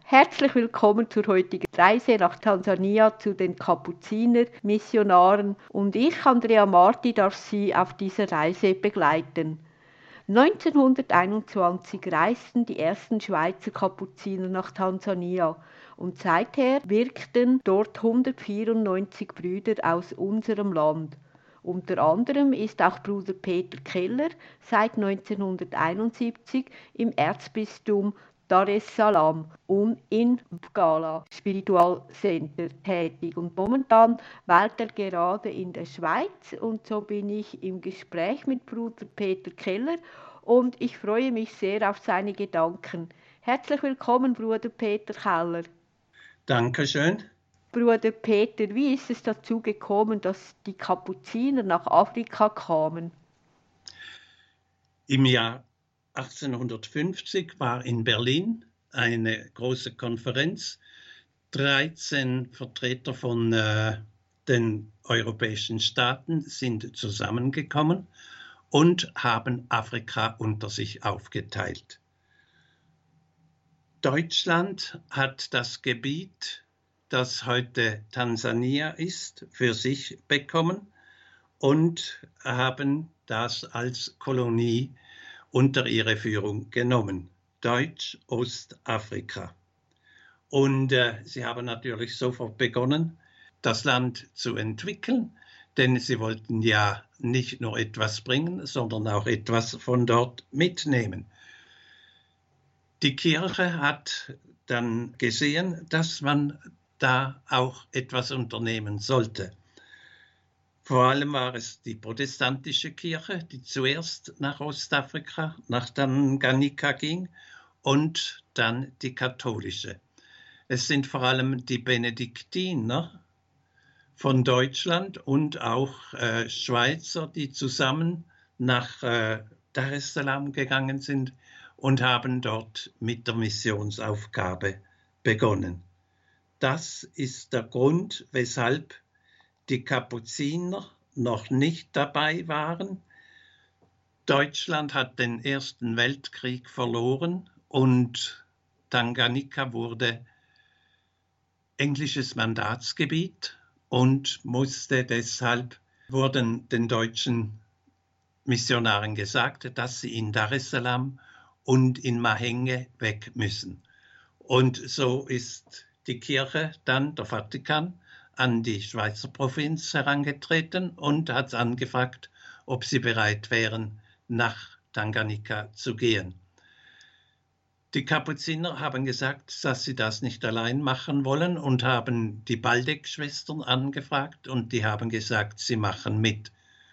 Herzlich willkommen zur heutigen Reise nach Tansania zu den Kapuziner-Missionaren und ich, Andrea Marti, darf Sie auf dieser Reise begleiten. 1921 reisten die ersten Schweizer Kapuziner nach Tansania und seither wirkten dort 194 Brüder aus unserem Land. Unter anderem ist auch Bruder Peter Keller seit 1971 im Erzbistum Dar es Salaam und in Gala Spiritualcenter tätig und momentan weilt er gerade in der Schweiz und so bin ich im Gespräch mit Bruder Peter Keller und ich freue mich sehr auf seine Gedanken. Herzlich willkommen, Bruder Peter Keller. Dankeschön. Bruder Peter, wie ist es dazu gekommen, dass die Kapuziner nach Afrika kamen? Im Jahr 1850 war in Berlin eine große Konferenz. 13 Vertreter von den europäischen Staaten sind zusammengekommen und haben Afrika unter sich aufgeteilt. Deutschland hat das Gebiet, das heute Tansania ist, für sich bekommen und haben das als Kolonie unter ihre Führung genommen, Deutsch-Ostafrika. Und sie haben natürlich sofort begonnen, das Land zu entwickeln, denn sie wollten ja nicht nur etwas bringen, sondern auch etwas von dort mitnehmen. Die Kirche hat dann gesehen, dass man da auch etwas unternehmen sollte. Vor allem war es die protestantische Kirche, die zuerst nach Ostafrika, nach Tanganyika ging und dann die katholische. Es sind vor allem die Benediktiner von Deutschland und auch Schweizer, die zusammen nach Dar es Salaam gegangen sind und haben dort mit der Missionsaufgabe begonnen. Das ist der Grund, weshalb die Kapuziner noch nicht dabei waren. Deutschland hat den Ersten Weltkrieg verloren und Tanganyika wurde englisches Mandatsgebiet und wurden den deutschen Missionaren gesagt, dass sie in Dar es Salaam und in Mahenge weg müssen. Und so ist die Kirche dann, der Vatikan, an die Schweizer Provinz herangetreten und hat angefragt, ob sie bereit wären, nach Tanganyika zu gehen. Die Kapuziner haben gesagt, dass sie das nicht allein machen wollen und haben die Waldeck-Schwestern angefragt und die haben gesagt, sie machen mit.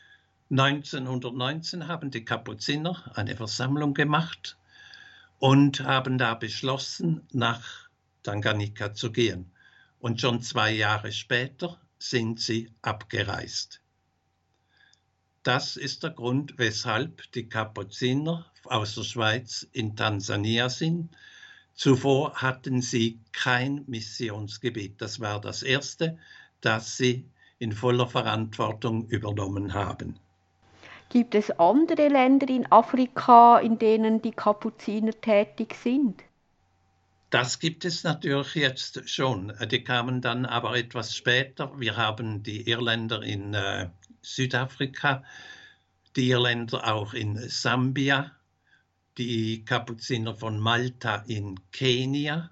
1919 haben die Kapuziner eine Versammlung gemacht und haben da beschlossen, nach Tanganyika zu gehen. Und schon 2 Jahre später sind sie abgereist. Das ist der Grund, weshalb die Kapuziner aus der Schweiz in Tansania sind. Zuvor hatten sie kein Missionsgebiet. Das war das erste, das sie in voller Verantwortung übernommen haben. Gibt es andere Länder in Afrika, in denen die Kapuziner tätig sind? Das gibt es natürlich jetzt schon. Die kamen dann aber etwas später. Wir haben die Irländer in Südafrika, die Irländer auch in Sambia, die Kapuziner von Malta in Kenia.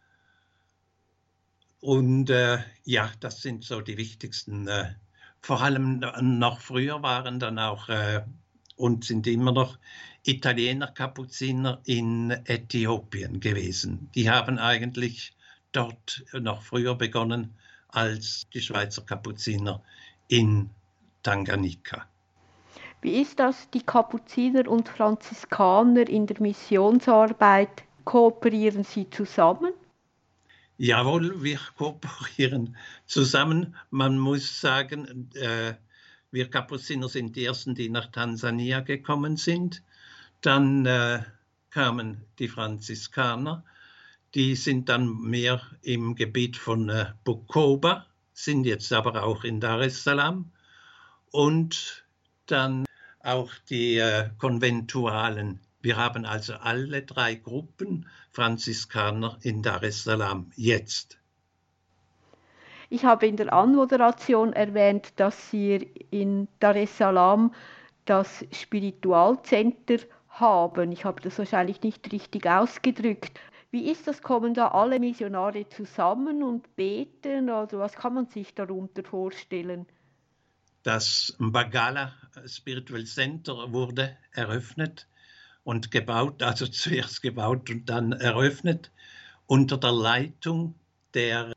Und ja, das sind so die wichtigsten. Vor allem noch früher waren dann auch und sind immer noch Italiener Kapuziner in Äthiopien gewesen. Die haben eigentlich dort noch früher begonnen als die Schweizer Kapuziner in Tanganyika. Wie ist das, die Kapuziner und Franziskaner in der Missionsarbeit? Kooperieren sie zusammen? Jawohl, wir kooperieren zusammen. Man muss sagen, wir Kapuziner sind die Ersten, die nach Tansania gekommen sind. Dann kamen die Franziskaner. Die sind dann mehr im Gebiet von Bukoba, sind jetzt aber auch in Dar es Salaam. Und dann auch die Konventualen Wir haben also alle 3 Gruppen Franziskaner in Dar es Salaam jetzt. Ich habe in der Anmoderation erwähnt, dass ihr in Dar es Salaam das Spiritualcenter haben. Ich habe das wahrscheinlich nicht richtig ausgedrückt. Wie ist das? Kommen da alle Missionare zusammen und beten? Also was kann man sich darunter vorstellen? Das Mbagala Spiritual Center wurde eröffnet und gebaut, also zuerst gebaut und dann eröffnet, unter der Leitung der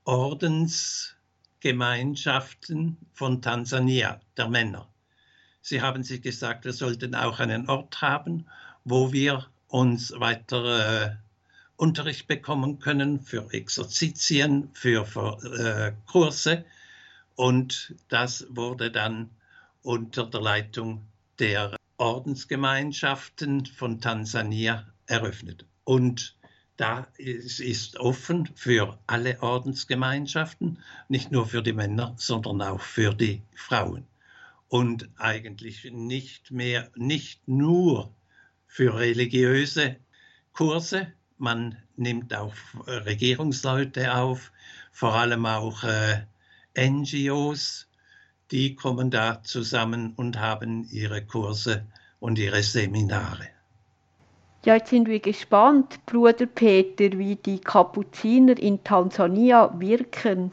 Ordensgemeinschaften von Tansania, der Männer. Sie haben sich gesagt, wir sollten auch einen Ort haben, wo wir uns weiter Unterricht bekommen können für Exerzitien, für Kurse. Und das wurde dann unter der Leitung der Ordensgemeinschaften von Tansania eröffnet. Und da ist offen für alle Ordensgemeinschaften, nicht nur für die Männer, sondern auch für die Frauen. Und eigentlich nicht nur für religiöse Kurse. Man nimmt auch Regierungsleute auf, vor allem auch NGOs, die kommen da zusammen und haben ihre Kurse und ihre Seminare. Ja, jetzt sind wir gespannt, Bruder Peter, wie die Kapuziner in Tansania wirken.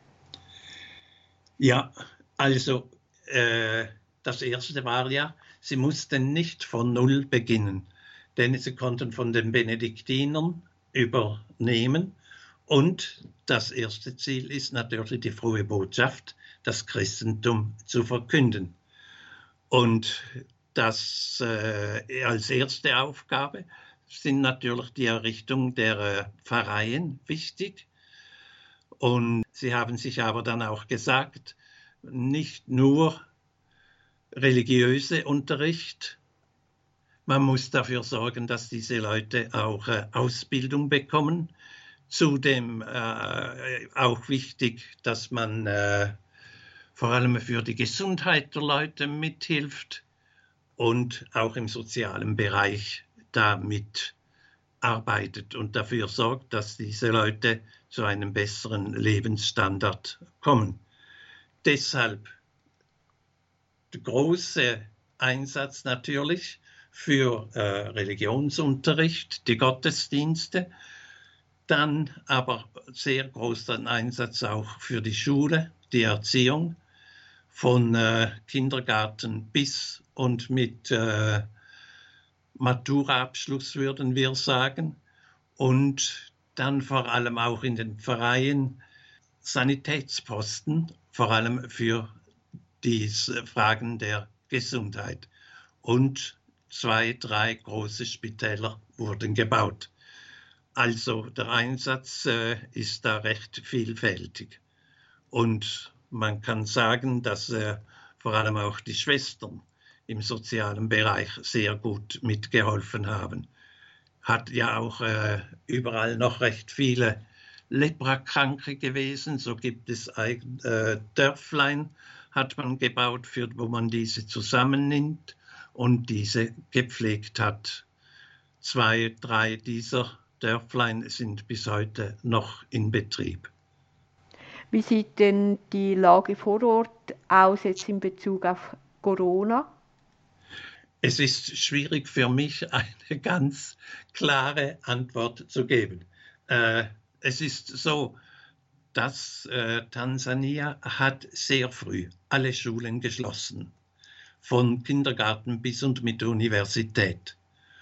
Ja, also das erste war ja, sie mussten nicht von Null beginnen, denn sie konnten von den Benediktinern übernehmen. Und das erste Ziel ist natürlich die frohe Botschaft, das Christentum zu verkünden. Und das als erste Aufgabe sind natürlich die Errichtung der Pfarreien wichtig. Und sie haben sich aber dann auch gesagt, nicht nur religiöse Unterricht, man muss dafür sorgen, dass diese Leute auch Ausbildung bekommen. Zudem auch wichtig, dass man vor allem für die Gesundheit der Leute mithilft und auch im sozialen Bereich damit arbeitet und dafür sorgt, dass diese Leute zu einem besseren Lebensstandard kommen. Deshalb der große Einsatz natürlich für Religionsunterricht, die Gottesdienste, dann aber sehr großen Einsatz auch für die Schule, die Erziehung von Kindergarten bis und mit Maturaabschluss, würden wir sagen. Und dann vor allem auch in den Pfarreien Sanitätsposten, vor allem für die Fragen der Gesundheit. Und 2, 3 große Spitäler wurden gebaut. Also der Einsatz ist da recht vielfältig. Und man kann sagen, dass vor allem auch die Schwestern im sozialen Bereich sehr gut mitgeholfen haben. Hat ja auch überall noch recht viele Leprakranke gewesen. So gibt es Dörflein, hat man gebaut, wo man diese zusammennimmt und diese gepflegt hat. 2, 3 dieser Dörflein sind bis heute noch in Betrieb. Wie sieht denn die Lage vor Ort aus jetzt in Bezug auf Corona? Es ist schwierig für mich, eine ganz klare Antwort zu geben. Es ist so, dass Tansania hat sehr früh alle Schulen geschlossen, von Kindergarten bis und mit Universität.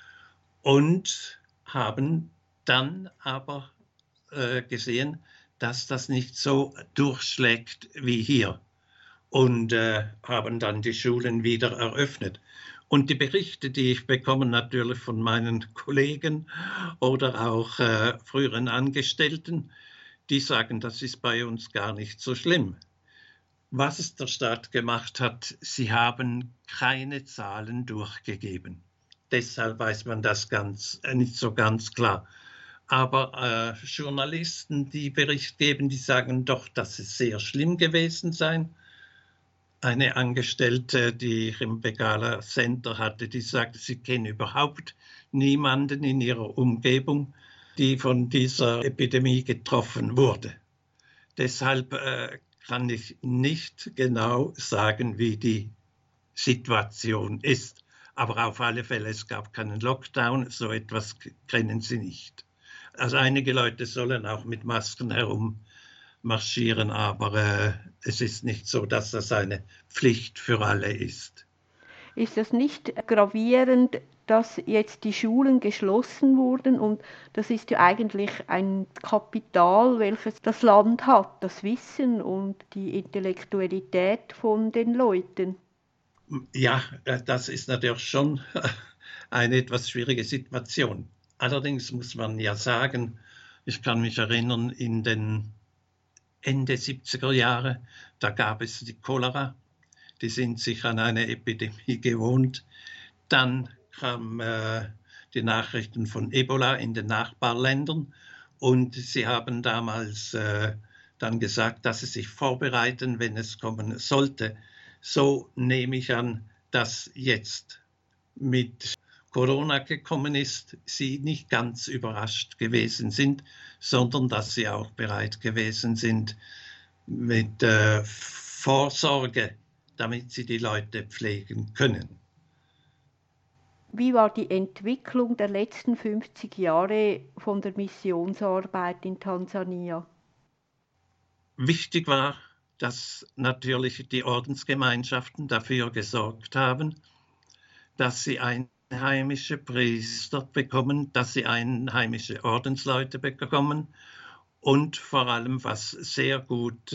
Und haben dann aber gesehen, dass das nicht so durchschlägt wie hier und haben dann die Schulen wieder eröffnet. Und die Berichte, die ich bekomme, natürlich von meinen Kollegen oder auch früheren Angestellten, die sagen, das ist bei uns gar nicht so schlimm. Was der Staat gemacht hat, sie haben keine Zahlen durchgegeben. Deshalb weiß man das nicht so ganz klar. Aber Journalisten, die Bericht geben, die sagen doch, dass es sehr schlimm gewesen sei. Eine Angestellte, die ich im Begala Center hatte, die sagte, sie kenne überhaupt niemanden in ihrer Umgebung, die von dieser Epidemie getroffen wurde. Deshalb kann ich nicht genau sagen, wie die Situation ist. Aber auf alle Fälle, es gab keinen Lockdown, so etwas kennen Sie nicht. Also einige Leute sollen auch mit Masken herummarschieren, aber es ist nicht so, dass das eine Pflicht für alle ist. Ist das nicht gravierend, dass jetzt die Schulen geschlossen wurden? Und das ist ja eigentlich ein Kapital, welches das Land hat, das Wissen und die Intellektualität von den Leuten. Ja, das ist natürlich schon eine etwas schwierige Situation. Allerdings muss man ja sagen, ich kann mich erinnern, in den Ende 70er Jahre, da gab es die Cholera, die sind sich an eine Epidemie gewohnt. Dann kamen die Nachrichten von Ebola in den Nachbarländern und sie haben damals dann gesagt, dass sie sich vorbereiten, wenn es kommen sollte. So nehme ich an, dass jetzt mit Corona gekommen ist, sie nicht ganz überrascht gewesen sind, sondern dass sie auch bereit gewesen sind mit Vorsorge, damit sie die Leute pflegen können. Wie war die Entwicklung der letzten 50 Jahre von der Missionsarbeit in Tansania? Wichtig war, dass natürlich die Ordensgemeinschaften dafür gesorgt haben, dass sie einheimische Priester bekommen, dass sie einheimische Ordensleute bekommen und vor allem, was sehr gut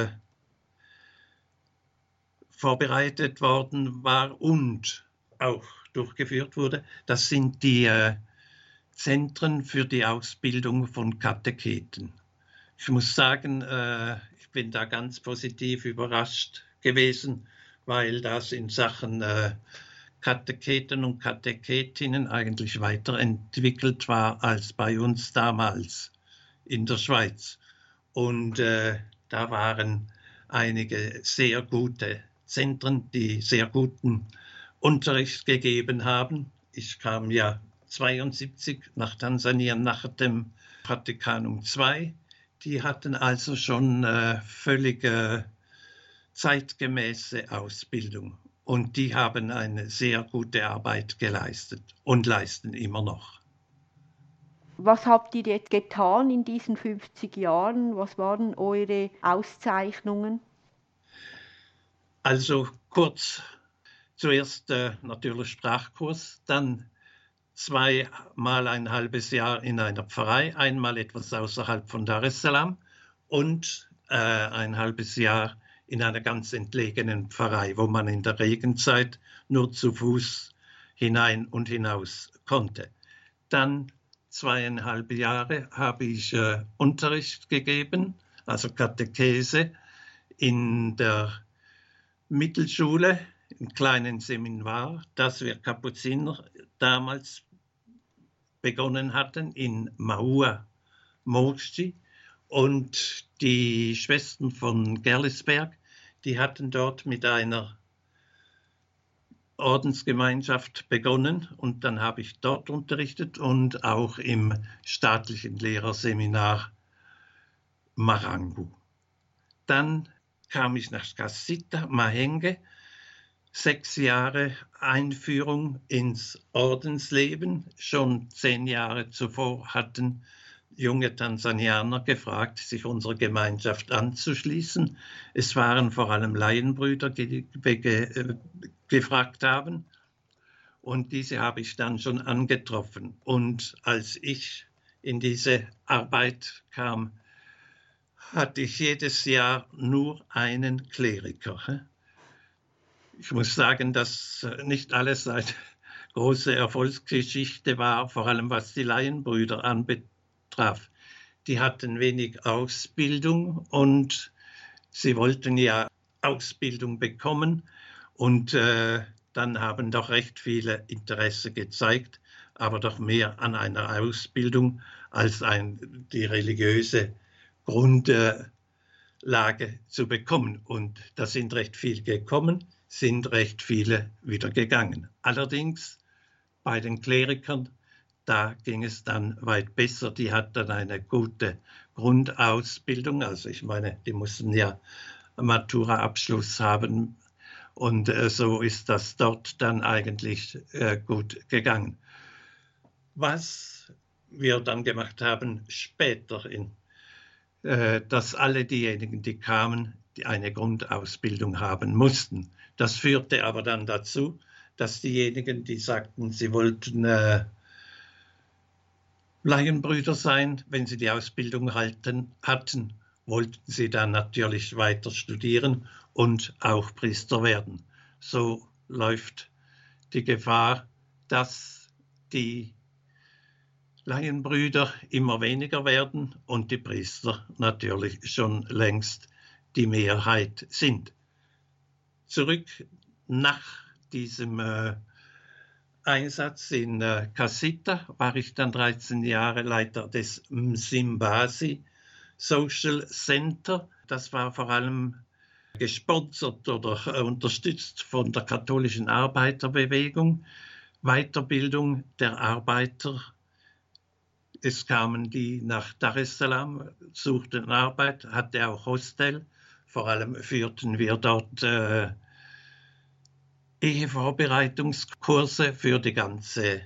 vorbereitet worden war und auch durchgeführt wurde, das sind die Zentren für die Ausbildung von Katecheten. Ich muss sagen, ich bin da ganz positiv überrascht gewesen, weil das in Sachen Katecheten und Katechetinnen eigentlich weiterentwickelt war als bei uns damals in der Schweiz. Und da waren einige sehr gute Zentren, die sehr guten Unterricht gegeben haben. Ich kam ja 1972 nach Tansania nach dem Vatikanum II. Die hatten also schon völlig zeitgemäße Ausbildung. Und die haben eine sehr gute Arbeit geleistet und leisten immer noch. Was habt ihr jetzt getan in diesen 50 Jahren? Was waren eure Auszeichnungen? Also kurz, zuerst natürlich Sprachkurs, dann zweimal ein halbes Jahr in einer Pfarrei, einmal etwas außerhalb von Dar es Salaam und ein halbes Jahr in einer ganz entlegenen Pfarrei, wo man in der Regenzeit nur zu Fuß hinein und hinaus konnte. Dann 2,5 Jahre habe ich Unterricht gegeben, also Katechese in der Mittelschule, im kleinen Seminar, das wir Kapuziner damals begonnen hatten in Mahua Morschi. Und die Schwestern von Gerlisberg, die hatten dort mit einer Ordensgemeinschaft begonnen und dann habe ich dort unterrichtet und auch im staatlichen Lehrerseminar Marangu. Dann kam ich nach Casita, Mahenge, 6 Jahre Einführung ins Ordensleben. Schon 10 Jahre zuvor hatten junge Tansanianer gefragt, sich unserer Gemeinschaft anzuschließen. Es waren vor allem Laienbrüder, die gefragt haben. Und diese habe ich dann schon angetroffen. Und als ich in diese Arbeit kam, hatte ich jedes Jahr nur einen Kleriker. Ich muss sagen, dass nicht alles eine große Erfolgsgeschichte war, vor allem was die Laienbrüder anbetraf. Die hatten wenig Ausbildung und sie wollten ja Ausbildung bekommen und dann haben doch recht viele Interesse gezeigt, aber doch mehr an einer Ausbildung als die religiöse Grundlage zu bekommen. Und da sind recht viele gekommen, sind recht viele wieder gegangen. Allerdings bei den Klerikern da ging es dann weit besser. Die hat dann eine gute Grundausbildung. Also ich meine, die mussten ja Matura-Abschluss haben. Und so ist das dort dann eigentlich gut gegangen. Was wir dann gemacht haben später, dass alle diejenigen, die kamen, die eine Grundausbildung haben mussten. Das führte aber dann dazu, dass diejenigen, die sagten, sie wollten Laienbrüder sein, wenn sie die Ausbildung hatten, wollten sie dann natürlich weiter studieren und auch Priester werden. So läuft die Gefahr, dass die Laienbrüder immer weniger werden und die Priester natürlich schon längst die Mehrheit sind. Zurück nach diesem Einsatz in Casita war ich dann 13 Jahre Leiter des Msimbasi Social Center. Das war vor allem gesponsert oder unterstützt von der katholischen Arbeiterbewegung, Weiterbildung der Arbeiter. Es kamen die nach Dar es Salaam, suchten Arbeit, hatte auch Hostel. Vor allem führten wir dort Ehevorbereitungskurse für die ganze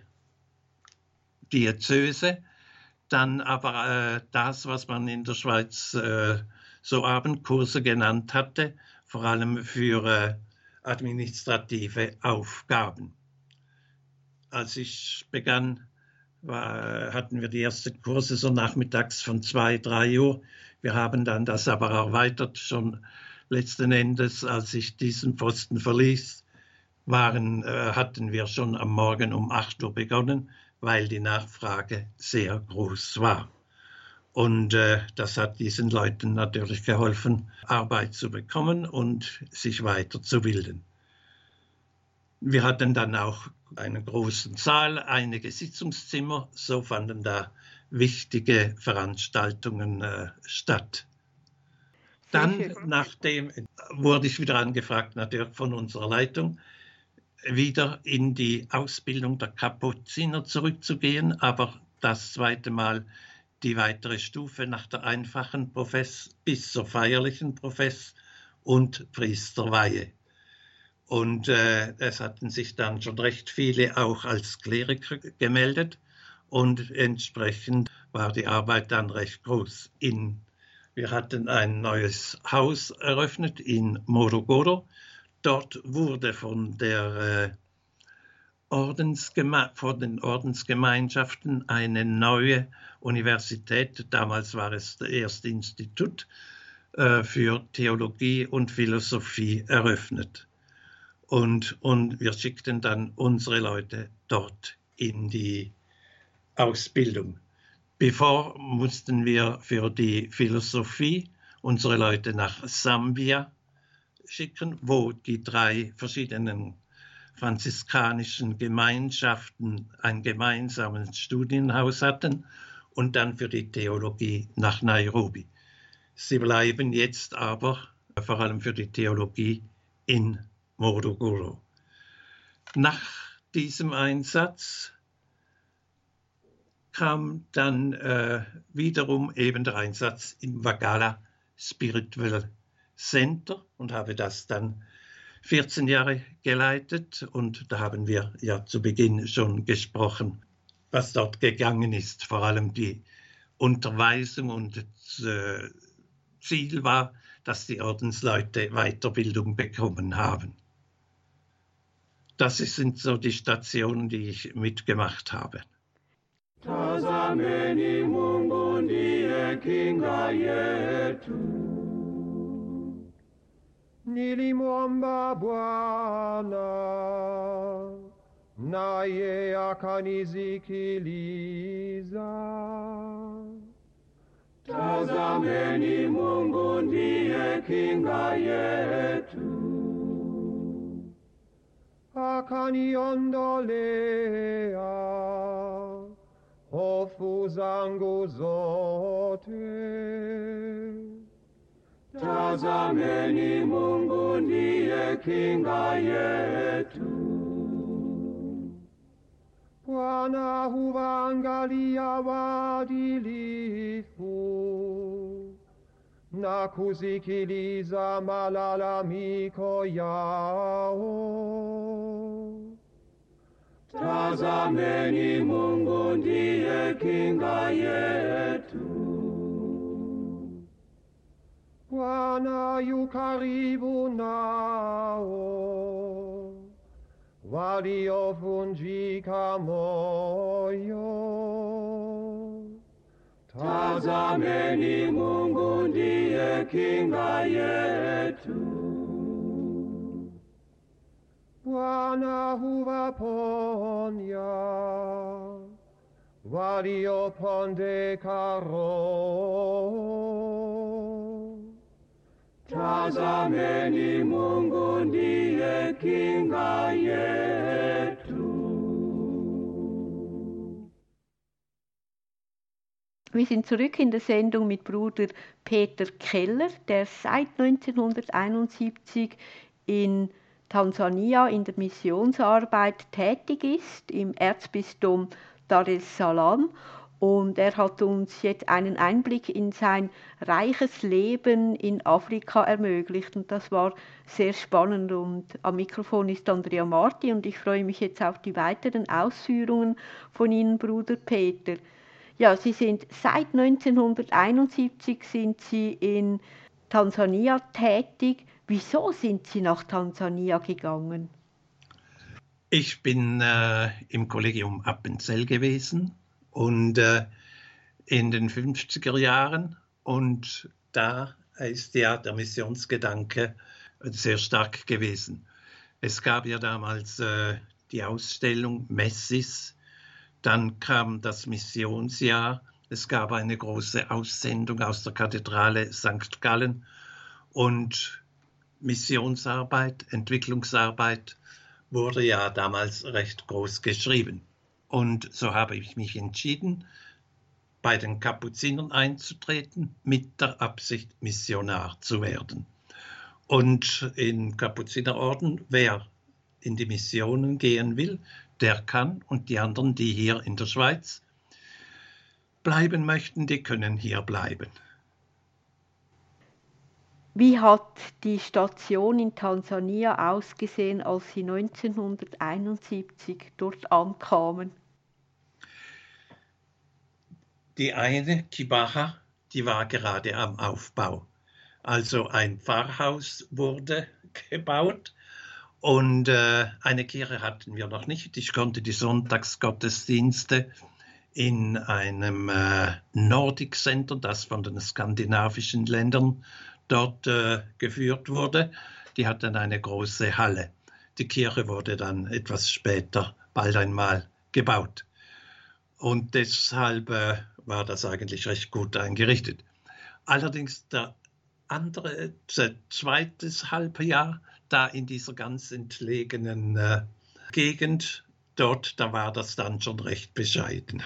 Diözese. Dann aber das, was man in der Schweiz so Abendkurse genannt hatte, vor allem für administrative Aufgaben. Als ich begann, hatten wir die ersten Kurse so nachmittags von 2, 3 Uhr. Wir haben dann das aber erweitert, schon letzten Endes, als ich diesen Posten verließ, hatten wir schon am Morgen um 8 Uhr begonnen, weil die Nachfrage sehr groß war. Und das hat diesen Leuten natürlich geholfen, Arbeit zu bekommen und sich weiterzubilden. Wir hatten dann auch einen großen Saal, einige Sitzungszimmer, so fanden da wichtige Veranstaltungen statt. Dann, nachdem, wurde ich wieder angefragt, natürlich von unserer Leitung, wieder in die Ausbildung der Kapuziner zurückzugehen, aber das zweite Mal die weitere Stufe nach der einfachen Profess bis zur feierlichen Profess und Priesterweihe. Und es hatten sich dann schon recht viele auch als Kleriker gemeldet und entsprechend war die Arbeit dann recht groß. Wir hatten ein neues Haus eröffnet in Morogoro. Dort wurde von den Ordensgemeinschaften eine neue Universität, damals war es das erste Institut für Theologie und Philosophie eröffnet. Und wir schickten dann unsere Leute dort in die Ausbildung. Bevor mussten wir für die Philosophie unsere Leute nach Sambia schicken, wo die 3 verschiedenen franziskanischen Gemeinschaften ein gemeinsames Studienhaus hatten und dann für die Theologie nach Nairobi. Sie bleiben jetzt aber vor allem für die Theologie in Morogoro. Nach diesem Einsatz kam dann wiederum eben der Einsatz im Wagala Spiritual Center und habe das dann 14 Jahre geleitet und da haben wir ja zu Beginn schon gesprochen, was dort gegangen ist, vor allem die Unterweisung und das Ziel war, dass die Ordensleute Weiterbildung bekommen haben. Das sind so die Stationen, die ich mitgemacht habe. Tazameni Mungu ndiye kinga yetu. Nilimwomba Bwana naye akanisikiliza. Tazameni Mungu ndiye kinga yetu. Akaniondolea hofu zangu zote. Tazameni Mungu ndiye kinga yetu. Wana huvangalia wadilifu na kusikiliza malalamiko yao. Tazameni, Mungu ndiye kinga yetu. Bwana yu karibu nao waliovunjika moyo. Tazameni, Mungu ndiye kinga yetu. Bwana huwaponya waliopondeka roho. Tazameni, Mungu ndiye kinga yetu. Wir sind zurück in der Sendung mit Bruder Peter Keller, der seit 1971 in Tansania in der Missionsarbeit tätig ist, im Erzbistum Dar es Salaam. Und er hat uns jetzt einen Einblick in sein reiches Leben in Afrika ermöglicht. Und das war sehr spannend. Und am Mikrofon ist Andrea Marti und ich freue mich jetzt auf die weiteren Ausführungen von Ihnen, Bruder Peter. Ja, Sie sind seit 1971 sind Sie in Tansania tätig. Wieso sind Sie nach Tansania gegangen? Ich bin im Kollegium Appenzell gewesen und in den 50er Jahren, und da ist ja der Missionsgedanke sehr stark gewesen. Es gab ja damals die Ausstellung Messis, dann kam das Missionsjahr, es gab eine große Aussendung aus der Kathedrale St. Gallen und Missionsarbeit, Entwicklungsarbeit wurde ja damals recht groß geschrieben. Und so habe ich mich entschieden, bei den Kapuzinern einzutreten, mit der Absicht, Missionar zu werden. Und im Kapuzinerorden, wer in die Missionen gehen will, der kann, und die anderen, die hier in der Schweiz bleiben möchten, die können hier bleiben. Wie hat die Station in Tansania ausgesehen, als Sie 1971 dort ankamen? Die eine, Kibaha, die war gerade am Aufbau. Also ein Pfarrhaus wurde gebaut und eine Kirche hatten wir noch nicht. Ich konnte die Sonntagsgottesdienste in einem Nordic Center, das von den skandinavischen Ländern dort geführt wurde. Die hatten eine große Halle. Die Kirche wurde dann etwas später bald einmal gebaut. Und deshalb war das eigentlich recht gut eingerichtet. Allerdings der zweites Halbjahr da in dieser ganz entlegenen Gegend, dort, da war das dann schon recht bescheiden.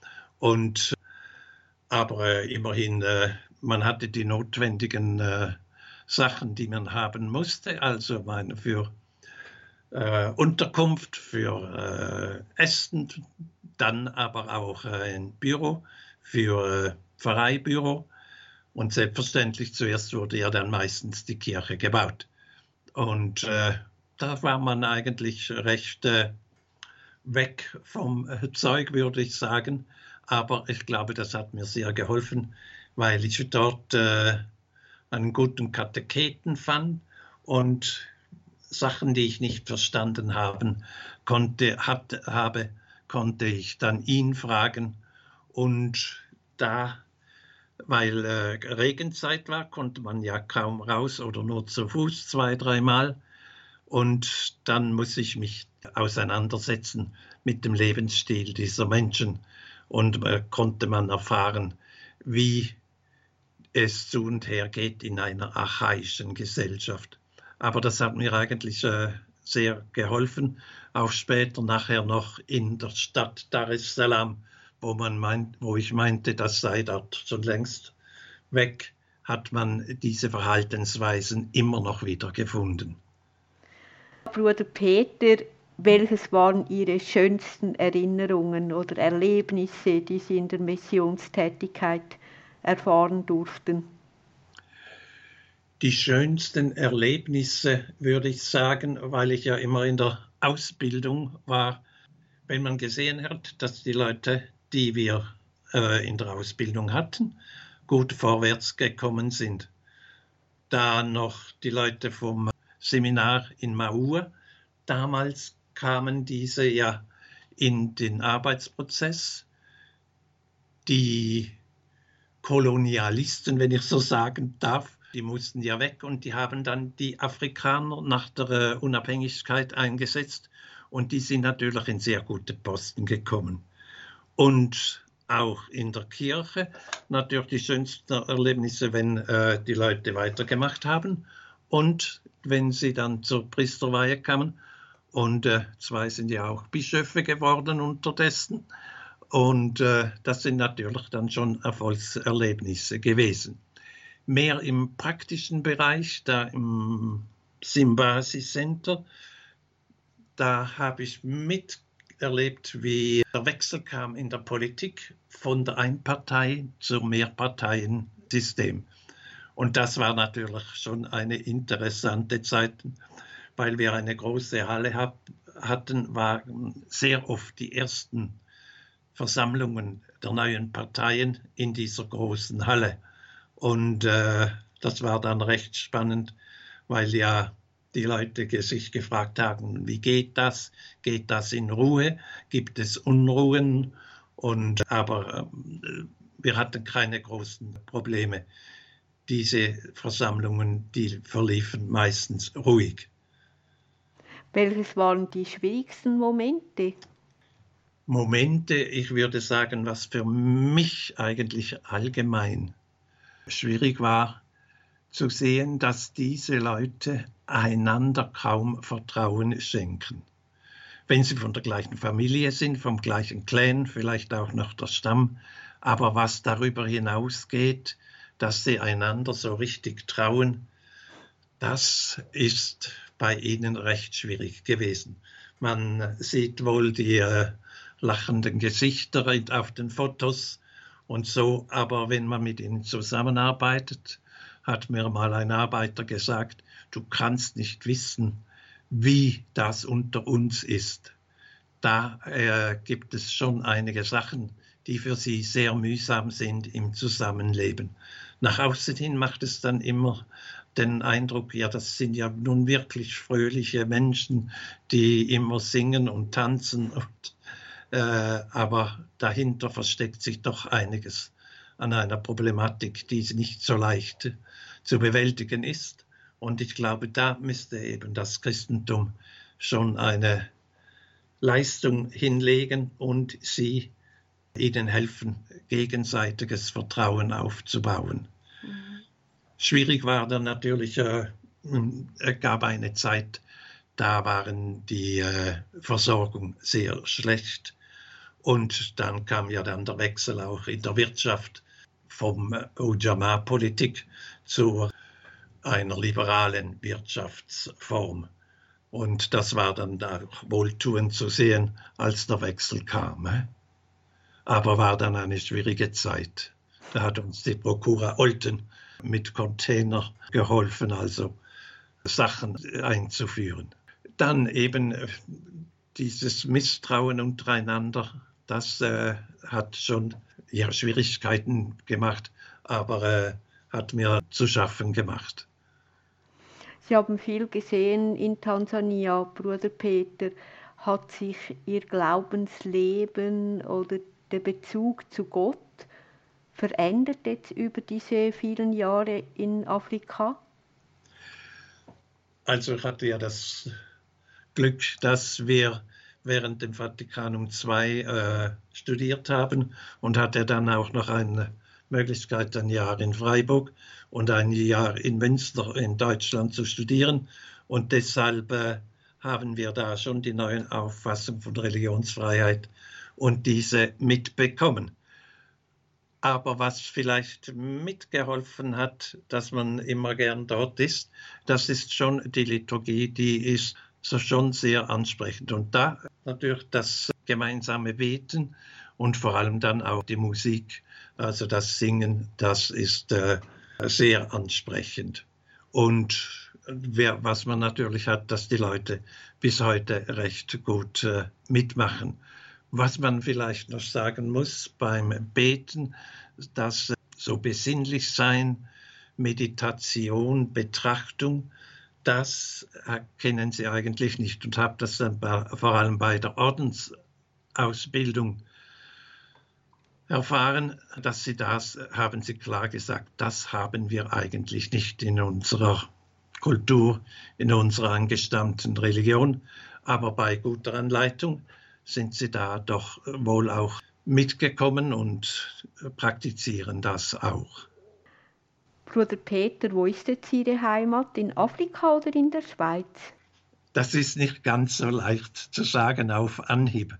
Aber immerhin, man hatte die notwendigen Sachen, die man haben musste, also für Unterkunft, für Essen, dann aber auch ein Büro für Pfarreibüro. Und selbstverständlich zuerst wurde ja dann meistens die Kirche gebaut. Und da war man eigentlich recht weg vom Zeug, würde ich sagen. Aber ich glaube, das hat mir sehr geholfen, weil ich dort einen guten Katecheten fand und Sachen, die ich nicht verstanden konnte ich dann ihn fragen. Und da, weil Regenzeit war, konnte man ja kaum raus oder nur zu Fuß 2-3 Mal. Und dann muss ich mich auseinandersetzen mit dem Lebensstil dieser Menschen. Und konnte man erfahren, wie es zu und her geht in einer archaischen Gesellschaft. Aber das hat mir eigentlich sehr geholfen, auch später nachher noch in der Stadt Dar es Salaam, wo ich meinte, das sei dort schon längst weg, hat man diese Verhaltensweisen immer noch wieder gefunden. Bruder Peter, Welches waren Ihre schönsten Erinnerungen oder Erlebnisse, die Sie in der Missionstätigkeit erfahren durften? Die schönsten Erlebnisse, würde ich sagen, weil ich ja immer in der Ausbildung war, wenn man gesehen hat, dass die Leute, die wir in der Ausbildung hatten, gut vorwärts gekommen sind. Da noch die Leute vom Seminar in Maur, damals kamen diese ja in den Arbeitsprozess. Die Kolonialisten, wenn ich so sagen darf, die mussten ja weg und die haben dann die Afrikaner nach der Unabhängigkeit eingesetzt und die sind natürlich in sehr gute Posten gekommen. Und auch in der Kirche natürlich die schönsten Erlebnisse, wenn die Leute weitergemacht haben und wenn sie dann zur Priesterweihe kamen. Und zwei sind ja auch Bischöfe geworden unterdessen. Und das sind natürlich dann schon Erfolgserlebnisse gewesen. Mehr im praktischen Bereich, da im Simbasi Center, da habe ich miterlebt, wie der Wechsel kam in der Politik von der Einpartei- zum Mehrparteiensystem. Und das war natürlich schon eine interessante Zeit, weil wir eine große Halle hatten, waren sehr oft die ersten Versammlungen der neuen Parteien in dieser großen Halle. Und das war dann recht spannend, weil ja die Leute sich gefragt haben, wie geht das? Geht das in Ruhe? Gibt es Unruhen? Aber wir hatten keine großen Probleme. Diese Versammlungen, die verliefen meistens ruhig. Welches waren die schwierigsten Momente? Momente, ich würde sagen, was für mich eigentlich allgemein schwierig war, zu sehen, dass diese Leute einander kaum Vertrauen schenken. Wenn sie von der gleichen Familie sind, vom gleichen Clan, vielleicht auch noch der Stamm, aber was darüber hinausgeht, dass sie einander so richtig trauen, das ist bei ihnen recht schwierig gewesen. Man sieht wohl die lachenden Gesichter auf den Fotos und so, aber wenn man mit ihnen zusammenarbeitet, hat mir mal ein Arbeiter gesagt, du kannst nicht wissen, wie das unter uns ist. Da gibt es schon einige Sachen, die für sie sehr mühsam sind im Zusammenleben. Nach außen hin macht es dann immer den Eindruck, ja, das sind ja nun wirklich fröhliche Menschen, die immer singen und tanzen. Aber dahinter versteckt sich doch einiges an einer Problematik, die nicht so leicht zu bewältigen ist. Und ich glaube, da müsste eben das Christentum schon eine Leistung hinlegen und sie ihnen helfen, gegenseitiges Vertrauen aufzubauen. Schwierig war dann natürlich, gab eine Zeit, da waren die Versorgung sehr schlecht und dann kam ja dann der Wechsel auch in der Wirtschaft vom Ujamaa-Politik zu einer liberalen Wirtschaftsform. Und das war dann auch wohltuend zu sehen, als der Wechsel kam. Aber war dann eine schwierige Zeit. Da hat uns die Prokura Olten mit Container geholfen, also Sachen einzuführen. Dann eben dieses Misstrauen untereinander, das hat schon Schwierigkeiten gemacht, aber hat mir zu schaffen gemacht. Sie haben viel gesehen in Tansania, Bruder Peter. Hat sich Ihr Glaubensleben oder der Bezug zu Gott verändert jetzt über diese vielen Jahre in Afrika? Also ich hatte ja das Glück, dass wir während dem Vatikanum II studiert haben und hatte dann auch noch eine Möglichkeit, ein Jahr in Freiburg und ein Jahr in Münster in Deutschland zu studieren. Und deshalb haben wir da schon die neue Auffassung von Religionsfreiheit und diese mitbekommen. Aber was vielleicht mitgeholfen hat, dass man immer gern dort ist, das ist schon die Liturgie, die ist so schon sehr ansprechend. Und da natürlich das gemeinsame Beten und vor allem dann auch die Musik, also das Singen, das ist sehr ansprechend. Und was man natürlich hat, dass die Leute bis heute recht gut mitmachen. Was man vielleicht noch sagen muss beim Beten, dass so besinnlich sein, Meditation, Betrachtung, das kennen sie eigentlich nicht und habe das dann vor allem bei der Ordensausbildung erfahren, dass sie das, haben sie klar gesagt, das haben wir eigentlich nicht in unserer Kultur, in unserer angestammten Religion, aber bei guter Anleitung sind sie da doch wohl auch mitgekommen und praktizieren das auch. Bruder Peter, wo ist jetzt Ihre Heimat? In Afrika oder in der Schweiz? Das ist nicht ganz so leicht zu sagen auf Anhieb.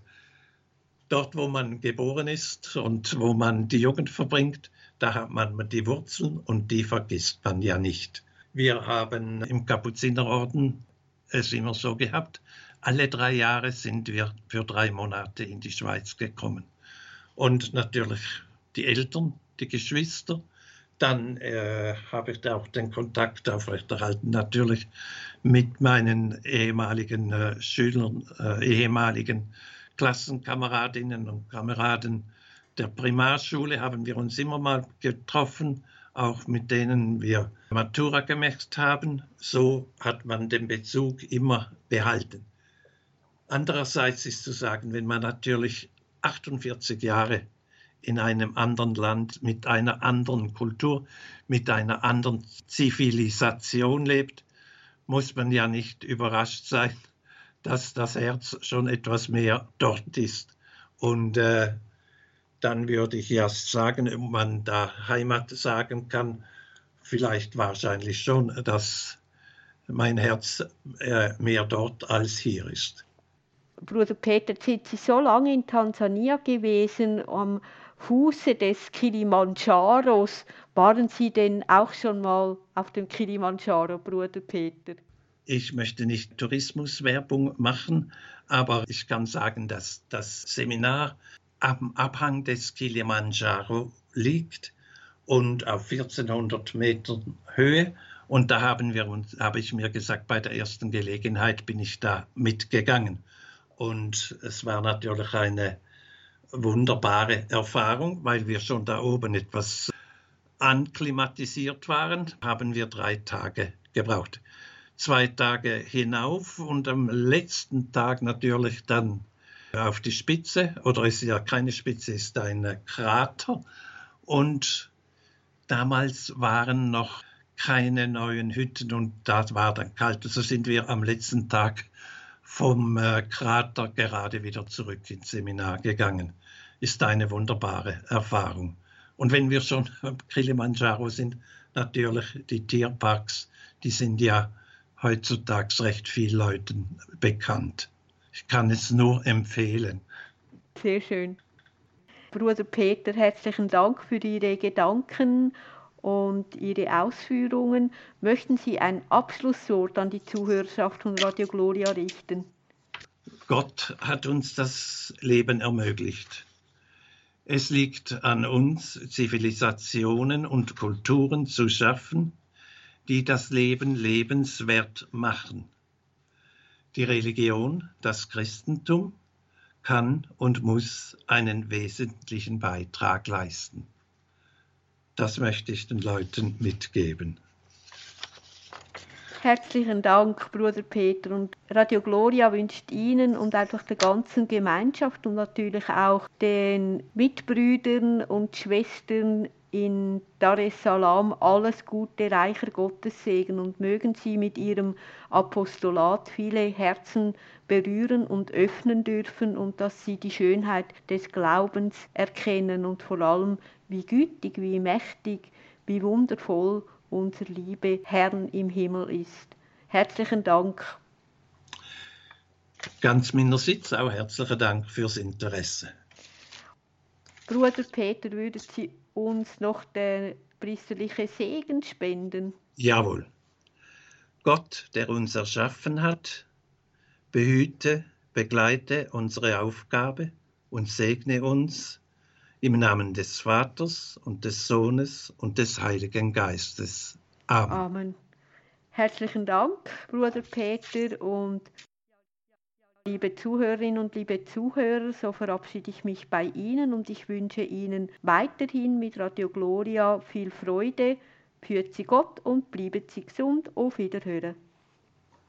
Dort, wo man geboren ist und wo man die Jugend verbringt, da hat man die Wurzeln und die vergisst man ja nicht. Wir haben im Kapuzinerorden es immer so gehabt, alle 3 Jahre sind wir für 3 Monate in die Schweiz gekommen. Und natürlich die Eltern, die Geschwister. Dann habe ich da auch den Kontakt aufrechterhalten, natürlich mit meinen ehemaligen Schülern, ehemaligen Klassenkameradinnen und Kameraden der Primarschule haben wir uns immer mal getroffen, auch mit denen wir Matura gemacht haben. So hat man den Bezug immer behalten. Andererseits ist zu sagen, wenn man natürlich 48 Jahre in einem anderen Land mit einer anderen Kultur, mit einer anderen Zivilisation lebt, muss man ja nicht überrascht sein, dass das Herz schon etwas mehr dort ist. Und dann würde ich erst sagen, ob man da Heimat sagen kann, vielleicht wahrscheinlich schon, dass mein Herz mehr dort als hier ist. Bruder Peter, sind Sie so lange in Tansania gewesen, am Fuße des Kilimandscharos? Waren Sie denn auch schon mal auf dem Kilimandschaро, Bruder Peter? Ich möchte nicht Tourismuswerbung machen, aber ich kann sagen, dass das Seminar am Abhang des Kilimandscharo liegt und auf 1400 Metern Höhe. Und da habe ich mir gesagt, bei der ersten Gelegenheit bin ich da mitgegangen. Und es war natürlich eine wunderbare Erfahrung, weil wir schon da oben etwas anklimatisiert waren, haben wir 3 Tage gebraucht. 2 Tage hinauf und am letzten Tag natürlich dann auf die Spitze, oder es ist ja keine Spitze, es ist ein Krater. Und damals waren noch keine neuen Hütten und da war dann kalt. So sind wir am letzten Tag vom Krater gerade wieder zurück ins Seminar gegangen. Ist eine wunderbare Erfahrung. Und wenn wir schon am Kilimandscharo sind, natürlich die Tierparks, die sind ja heutzutage recht vielen Leuten bekannt. Ich kann es nur empfehlen. Sehr schön. Bruder Peter, herzlichen Dank für Ihre Gedanken und Ihre Ausführungen. Möchten Sie ein Abschlusswort an die Zuhörerschaft von Radio Gloria richten? Gott hat uns das Leben ermöglicht. Es liegt an uns, Zivilisationen und Kulturen zu schaffen, die das Leben lebenswert machen. Die Religion, das Christentum, kann und muss einen wesentlichen Beitrag leisten. Das möchte ich den Leuten mitgeben. Herzlichen Dank, Bruder Peter. Und Radio Gloria wünscht Ihnen und einfach der ganzen Gemeinschaft und natürlich auch den Mitbrüdern und Schwestern in Dar es Salaam alles Gute, reicher Gottessegen und mögen Sie mit Ihrem Apostolat viele Herzen berühren und öffnen dürfen und dass Sie die Schönheit des Glaubens erkennen und vor allem, wie gütig, wie mächtig, wie wundervoll unser liebe Herrn im Himmel ist. Herzlichen Dank. Ganz meinerseits auch herzlichen Dank fürs Interesse. Bruder Peter, würden Sie uns noch den priesterlichen Segen spenden? Jawohl. Gott, der uns erschaffen hat, behüte, begleite unsere Aufgabe und segne uns im Namen des Vaters und des Sohnes und des Heiligen Geistes. Amen. Amen. Herzlichen Dank, Bruder Peter, und liebe Zuhörerinnen und liebe Zuhörer, so verabschiede ich mich bei Ihnen und ich wünsche Ihnen weiterhin mit Radio Gloria viel Freude. Pfürzi Gott und bleiben Sie gesund. Auf Wiederhören.